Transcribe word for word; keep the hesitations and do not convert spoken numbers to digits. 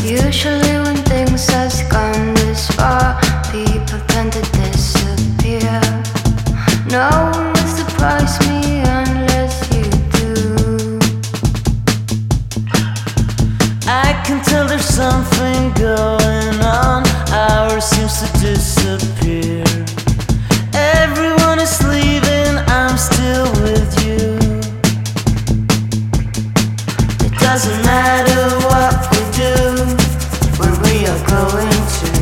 Usually when things has gone this far, people tend to disappear. No one will surprise me unless you do. I can tell there's something going on. Ours seems to disappear. Everyone is leaving, I'm still with you. It doesn't matter what we do, where we are going to.